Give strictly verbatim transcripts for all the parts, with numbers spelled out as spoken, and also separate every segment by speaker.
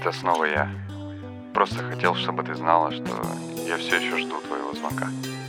Speaker 1: это снова я. Просто хотел, чтобы ты знала, что я все еще жду твоего звонка.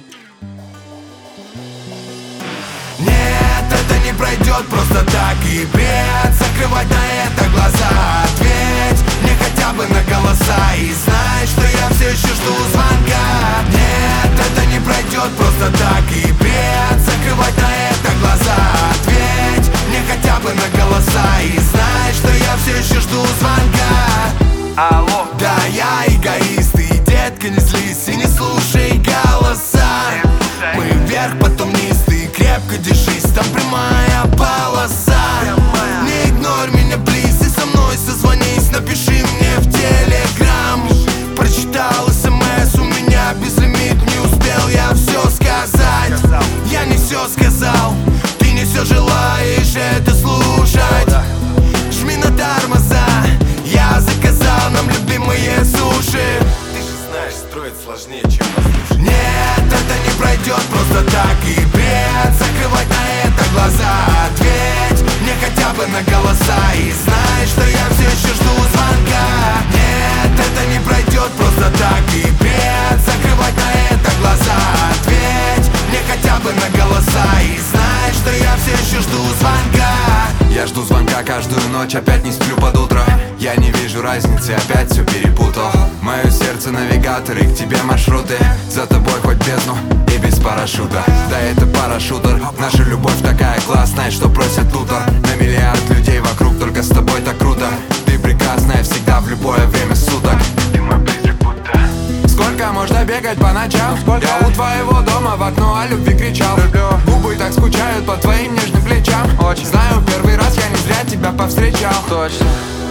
Speaker 2: Нет, это не пройдет просто так и бред. Закрывать на это глаза. Ответь мне хотя бы на голоса и знай, что я все еще жду звонка. Нет, это не пройдет просто так и бред. Закрывать на это глаза. Ответь мне хотя бы на голоса и знай, что я все еще жду звонка.
Speaker 1: Алло.
Speaker 2: Да, я эгоист, и, детка, не злись и не слушай голоса. Мы вверх, потом вниз, ты крепко держись, там прямая полоса. Не игнорь меня, плиз, и со мной созвонись. Напиши мне в телеграм. Прочитал смс, у меня безлимит, не успел я все сказать. Я не все сказал, ты не все желаешь это слушать. Жми на тормоза, я заказал нам любимые суши. Ты же знаешь, строить сложнее, чем послушать. Нет, это не пройдет просто так и бред. Закрывать на это глаза. Ответь мне хотя бы на голоса и знай, что я все еще жду звонка. Нет, это не пройдет просто так и бред. Закрывать на это глаза. Ответь мне хотя бы на голоса и знай, что я все еще жду звонка. Я жду звонка каждую ночь, опять не сплю под утро. Я не вижу разницы, опять все перепутал. Мое сердце навигатор и к тебе маршруты. За тобой хоть бездну и без парашюта. Да это парашютер, наша любовь такая классная, что просят тутор. На миллиард людей вокруг, только с тобой так круто. Ты прекрасная всегда, в любое время суток.
Speaker 1: Ты мой призрак будто.
Speaker 2: Сколько можно бегать по ночам? Сколько? Я у твоего дома в окно о любви кричал.
Speaker 1: Люблю.
Speaker 2: Губы так скучают по твоим нежным плечам.
Speaker 1: Очень.
Speaker 2: Знаю, первый раз я не зря тебя повстречал.
Speaker 1: Точно.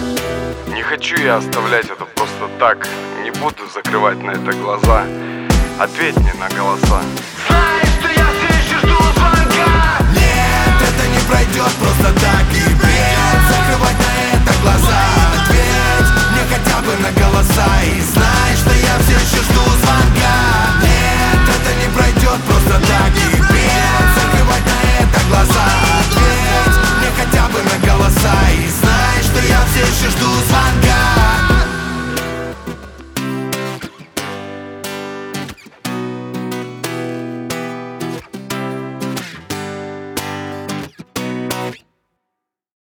Speaker 1: Не хочу я оставлять это просто так. Не буду закрывать на это глаза. Ответь мне на голоса.
Speaker 2: Знай, что я все еще жду звонка. Нет, это не пройдет просто так и бред. Закрывать на это глаза. Ответь мне хотя бы на голоса и знай, что я все еще жду звонка. Нет, это не пройдет просто так и бред. Закрывать на это глаза. Ответь мне хотя бы на голоса и знай, что я все еще жду звонка.